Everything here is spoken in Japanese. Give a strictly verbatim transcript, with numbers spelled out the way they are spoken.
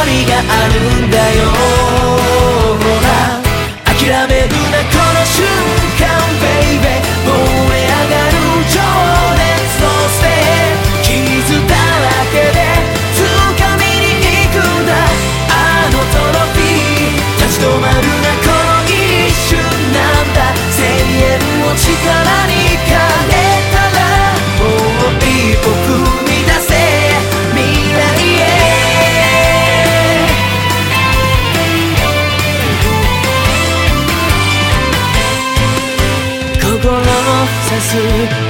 りがあるんだよ。ほら諦めるなこの瞬間 Baby 燃え上がる情熱として傷だらけで掴みに行くんだ。あのトロフィー立ち止まるなこの一瞬なんだ。声援を力に変えたらもう一歩踏み出せ未来へ。心を刺す